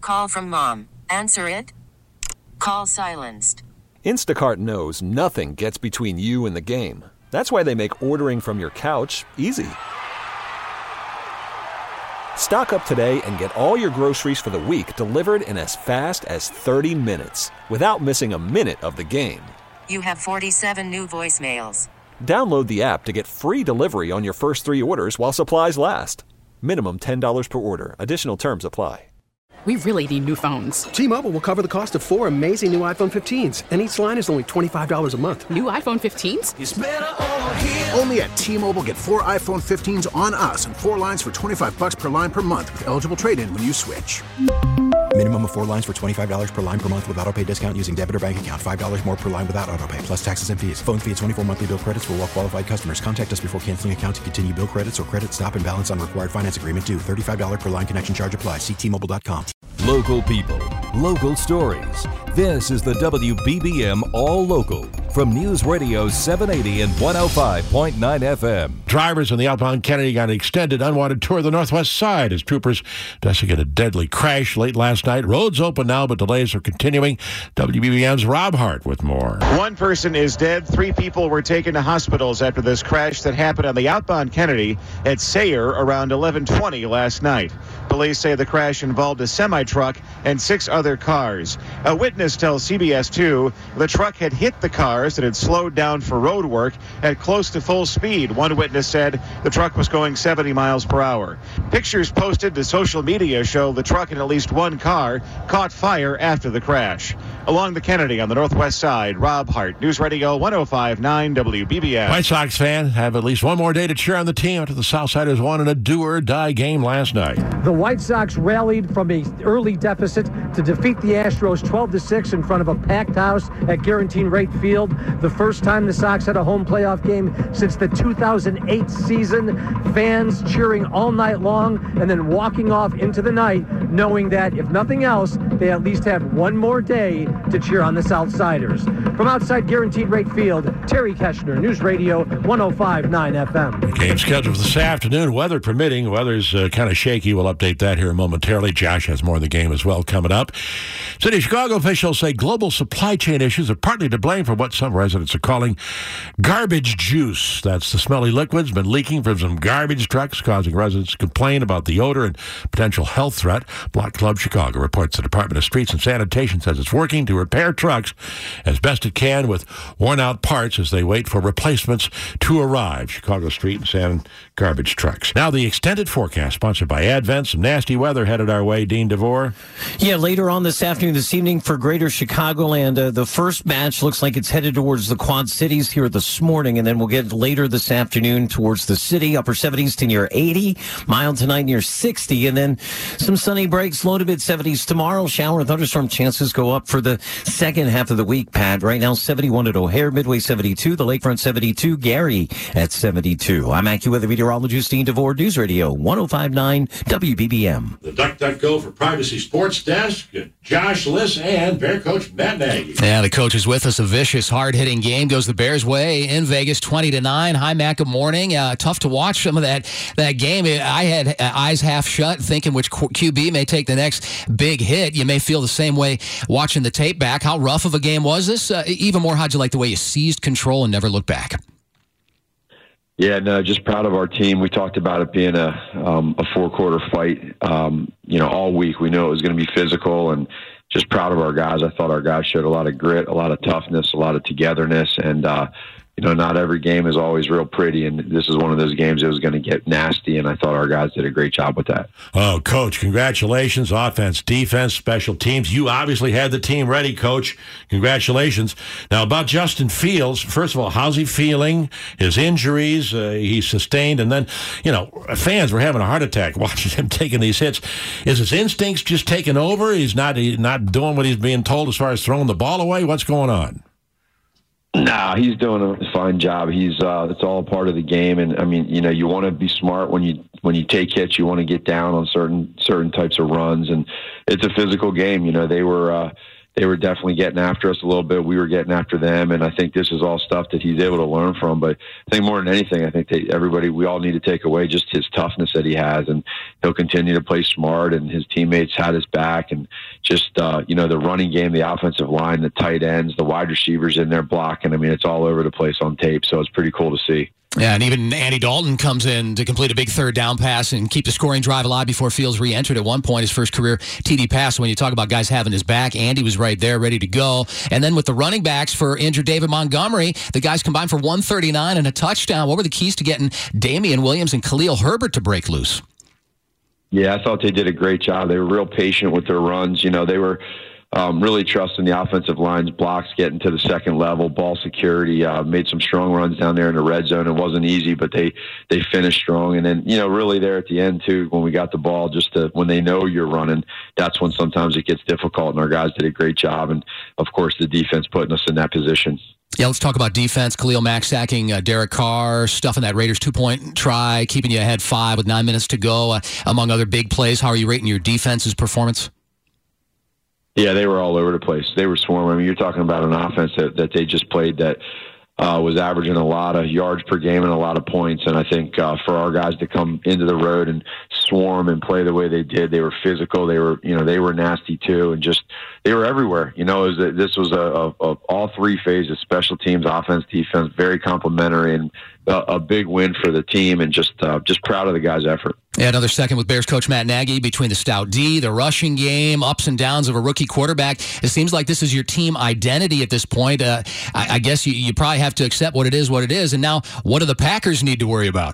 Call from mom. Answer it. Call silenced. Instacart knows nothing gets between you and the game. That's why they make ordering from your couch easy. Stock up today and get all your groceries for the week delivered in as fast as 30 minutes without missing a minute of the game. You have 47 new voicemails. Download the app to get free delivery on your first 3 orders while supplies last. Minimum $10 per order. Additional terms apply. We really need new phones. T-Mobile will cover the cost of 4 amazing new iPhone 15s, and each line is only $25 a month. New iPhone 15s? It's better over here. Only at T-Mobile, get 4 iPhone 15s on us and 4 lines for $25 per line per month with eligible trade-in when you switch. Minimum of 4 lines for $25 per line per month with autopay discount using debit or bank account. $5 more per line without autopay, plus taxes and fees. Phone fee at 24 monthly bill credits for well-qualified customers. Contact us before canceling account to continue bill credits or credit stop and balance on required finance agreement due. $35 per line connection charge applies. See T-Mobile.com. Local people, local stories. This is the WBBM All Local from News Radio 780 and 105.9 FM. Drivers on the outbound Kennedy got an extended unwanted tour of the Northwest Side as troopers investigate a deadly crash late last night. Roads open now, but delays are continuing. WBBM's Rob Hart with more. 1 person is dead. 3 people were taken to hospitals after this crash that happened on the outbound Kennedy at Sayre around 11:20 last night. Police say the crash involved a semi-truck and 6 other cars. A witness tells CBS 2 the truck had hit the cars that had slowed down for road work at close to full speed. One witness said the truck was going 70 miles per hour. Pictures posted to social media show the truck and at least 1 car caught fire after the crash. Along the Kennedy on the Northwest Side, Rob Hart, News Radio 105.9 WBBM. White Sox fans have at least one more day to cheer on the team after the Southsiders won in a do-or-die game last night. The White Sox rallied from an early deficit to defeat the Astros 12-6 in front of a packed house at Guaranteed Rate Field. The first time the Sox had a home playoff game since the 2008 season. Fans cheering all night long and then walking off into the night knowing that, if nothing else, they at least have one more day to cheer on the Southsiders. From outside Guaranteed Rate Field, Terry Keshner, News Radio 105.9 FM. Game scheduled for this afternoon, weather permitting. Weather's kind of shaky. We'll update that here momentarily. Josh has more of the game as well coming up. City of Chicago officials say global supply chain issues are partly to blame for what some residents are calling garbage juice. That's the smelly liquids been leaking from some garbage trucks, causing residents to complain about the odor and potential health threat. Block Club Chicago reports the Department of Streets and Sanitation says it's working to repair trucks as best it can with worn-out parts as they wait for replacements to arrive. Chicago Street and Sand garbage trucks. Now the extended forecast, sponsored by Advent. Some nasty weather headed our way. Dean DeVore. Yeah, later on this afternoon, this evening for Greater Chicagoland, the first batch looks like it's headed towards the Quad Cities here this morning, and then we'll get later this afternoon towards the city, upper 70s to near 80, mild tonight near 60, and then some sunny breaks, low to mid 70s tomorrow. Shower and thunderstorm chances go up for the second half of the week, Pat. Right now, 71 at O'Hare, Midway 72, the Lakefront 72, Gary at 72. I'm AccuWeather meteorologist Dean DeVore, News Radio 105.9 WBBM. The DuckDuckGo for Privacy Sports Desk, Josh Liss and Bear Coach Matt Nagy. Yeah, the coach is with us. A vicious, hard-hitting game goes the Bears' way in Vegas, 20-9. Hi, Matt. Good morning. Tough to watch some of that game. I had eyes half shut, thinking which QB may take the next big hit. You may feel the same way watching the tape back. How rough of a game was this? Even more, how'd you like the way you seized control and never looked back? Yeah, no, just proud of our team. We talked about it being a 4-quarter fight, all week. We knew it was going to be physical, and just proud of our guys. I thought our guys showed a lot of grit, a lot of toughness, a lot of togetherness, and not every game is always real pretty, and this is one of those games that was going to get nasty, and I thought our guys did a great job with that. Oh, Coach, congratulations. Offense, defense, special teams. You obviously had the team ready, Coach. Congratulations. Now, about Justin Fields, first of all, how's he feeling? His injuries he sustained, and then, fans were having a heart attack watching him taking these hits. Is his instincts just taking over? He's not doing what he's being told as far as throwing the ball away? What's going on? Nah, he's doing a fine job. It's all part of the game, and I mean, you want to be smart when you take hits. You want to get down on certain types of runs, and it's a physical game. They they were definitely getting after us a little bit. We were getting after them, and I think this is all stuff that he's able to learn from. But I think more than anything, I think we all need to take away just his toughness that he has, and he'll continue to play smart, and his teammates had his back, and just, the running game, the offensive line, the tight ends, the wide receivers in there blocking. I mean, it's all over the place on tape, so it's pretty cool to see. Yeah, and even Andy Dalton comes in to complete a big third down pass and keep the scoring drive alive before Fields re-entered at one point, his first career TD pass. So when you talk about guys having his back, Andy was right there, ready to go. And then with the running backs for injured David Montgomery, the guys combined for 139 and a touchdown. What were the keys to getting Damian Williams and Khalil Herbert to break loose? Yeah, I thought they did a great job. They were real patient with their runs. They were really trusting the offensive line's blocks, getting to the second level, ball security, made some strong runs down there in the red zone. It wasn't easy, but they finished strong. And then, really there at the end too, when we got the ball, when they know you're running, that's when sometimes it gets difficult, and our guys did a great job. And of course the defense putting us in that position. Yeah, let's talk about defense. Khalil Mack sacking Derek Carr, stuffing that Raiders 2-point try, keeping you ahead 5 with 9 minutes to go, among other big plays. How are you rating your defense's performance? Yeah, they were all over the place. They were swarming. I mean, you're talking about an offense that they just played that was averaging a lot of yards per game and a lot of points. And I think for our guys to come into the road and swarm and play the way they did, they were physical. They were, they were nasty too, and just they were everywhere. This was a all three phases: special teams, offense, defense, very complimentary, and a big win for the team. And just proud of the guys' effort. Yeah, another second with Bears coach Matt Nagy between the stout D, the rushing game, ups and downs of a rookie quarterback. It seems like this is your team identity at this point. I guess you probably have to accept what it is. And now, what do the Packers need to worry about?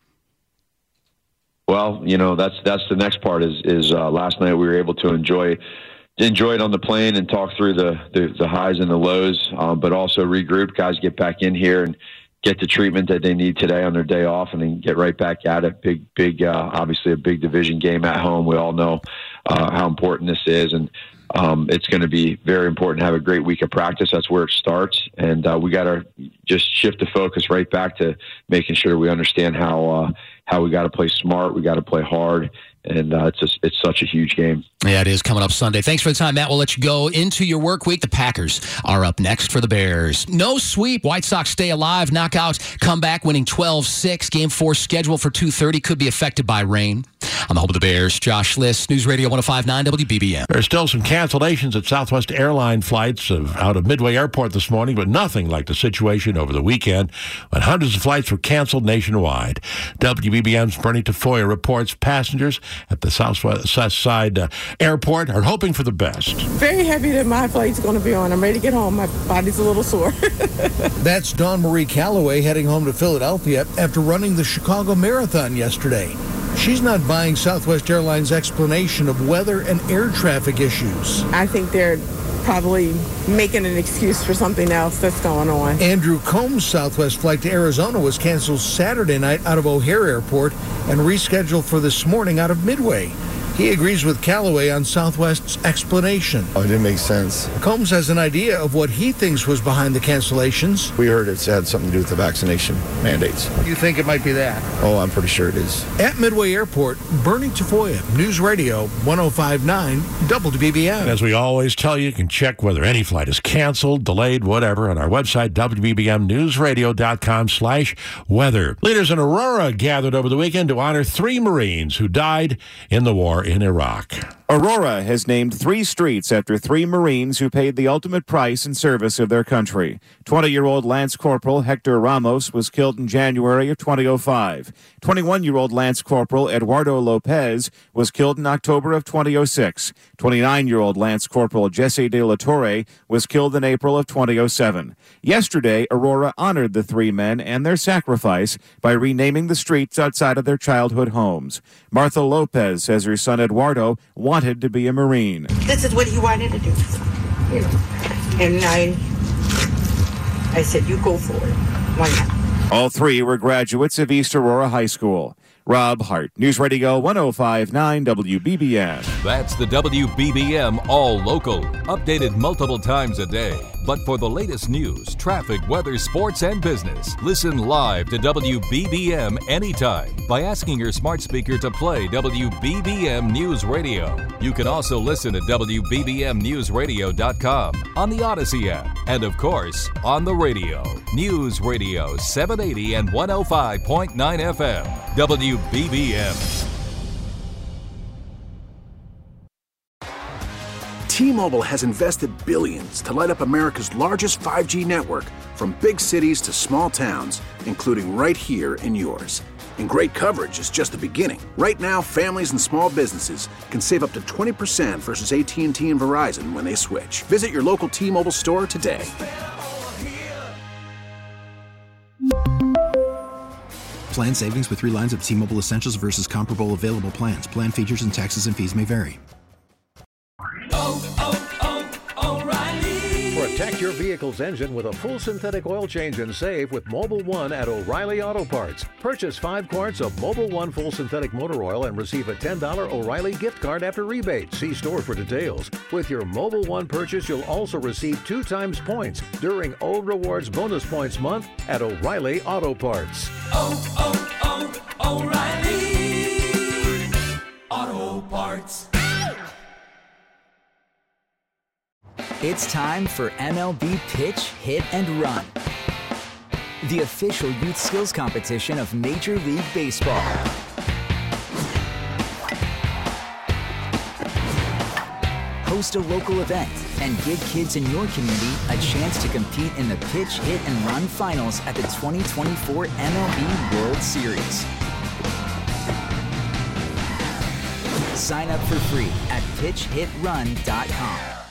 Well, that's the next part is last night we were able to enjoy it on the plane and talk through the highs and the lows, but also regroup. Guys get back in here and get the treatment that they need today on their day off, and then get right back at it. Big, obviously a big division game at home. We all know how important this is, and it's going to be very important to have a great week of practice. That's where it starts, and we got to just shift the focus right back to making sure we understand how we got to play smart, we got to play hard, and it's such a huge game. Yeah, it is coming up Sunday. Thanks for the time, Matt. We'll let you go into your work week. The Packers are up next for the Bears. No sweep. White Sox stay alive. Knockout comeback, winning 12-6. Game 4 scheduled for 2:30. Could be affected by rain. On the home of the Bears, Josh Liss, News Radio 105.9 WBBM. There's still some cancellations at Southwest Airline flights out of Midway Airport this morning, but nothing like the situation over the weekend when hundreds of flights were canceled nationwide. WBBM's Bernie Tafoya reports passengers at the Southwest Side Airport are hoping for the best. Very happy that my flight's going to be on. I'm ready to get home. My body's a little sore. That's Dawn Marie Calloway heading home to Philadelphia after running the Chicago Marathon yesterday. She's not buying Southwest Airlines' explanation of weather and air traffic issues. I think they're probably making an excuse for something else that's going on. Andrew Combs' Southwest flight to Arizona was canceled Saturday night out of O'Hare Airport and rescheduled for this morning out of Midway. He agrees with Calloway on Southwest's explanation. Oh, it didn't make sense. Combs has an idea of what he thinks was behind the cancellations. We heard it had something to do with the vaccination mandates. You think it might be that? Oh, I'm pretty sure it is. At Midway Airport, Bernie Tafoya, News Radio 105.9 WBBM. And as we always tell you, you can check whether any flight is canceled, delayed, whatever, on our website, WBBMNewsRadio.com/weather. Leaders in Aurora gathered over the weekend to honor 3 Marines who died in the war in Iraq. Aurora has named 3 streets after 3 Marines who paid the ultimate price in service of their country. 20-year-old Lance Corporal Hector Ramos was killed in January of 2005. 21-year-old Lance Corporal Eduardo Lopez was killed in October of 2006. 29-year-old Lance Corporal Jesse De La Torre was killed in April of 2007. Yesterday, Aurora honored the 3 men and their sacrifice by renaming the streets outside of their childhood homes. Martha Lopez says her son Eduardo wanted to be a Marine. This is what he wanted to do. And I said, you go for it. Why not? All 3 were graduates of East Aurora High School. Rob Hart, News Radio 105.9 WBBM. That's the WBBM All Local, updated multiple times a day. But for the latest news, traffic, weather, sports, and business, listen live to WBBM anytime by asking your smart speaker to play WBBM News Radio. You can also listen at WBBMNewsRadio.com, on the Odyssey app, and of course, on the radio. News Radio 780 and 105.9 FM. WBBM. T-Mobile has invested billions to light up America's largest 5G network, from big cities to small towns, including right here in yours. And great coverage is just the beginning. Right now, families and small businesses can save up to 20% versus AT&T and Verizon when they switch. Visit your local T-Mobile store today. Plan savings with 3 lines of T-Mobile Essentials versus comparable available plans. Plan features and taxes and fees may vary. Protect your vehicle's engine with a full synthetic oil change and save with Mobil 1 at O'Reilly Auto Parts. Purchase 5 quarts of Mobil 1 full synthetic motor oil and receive a $10 O'Reilly gift card after rebate. See store for details. With your Mobil 1 purchase, you'll also receive 2 times points during O Rewards Bonus Points Month at O'Reilly Auto Parts. O'Reilly Auto Parts. It's time for MLB Pitch, Hit, and Run, the official youth skills competition of Major League Baseball. Host a local event and give kids in your community a chance to compete in the Pitch, Hit, and Run finals at the 2024 MLB World Series. Sign up for free at pitchhitrun.com.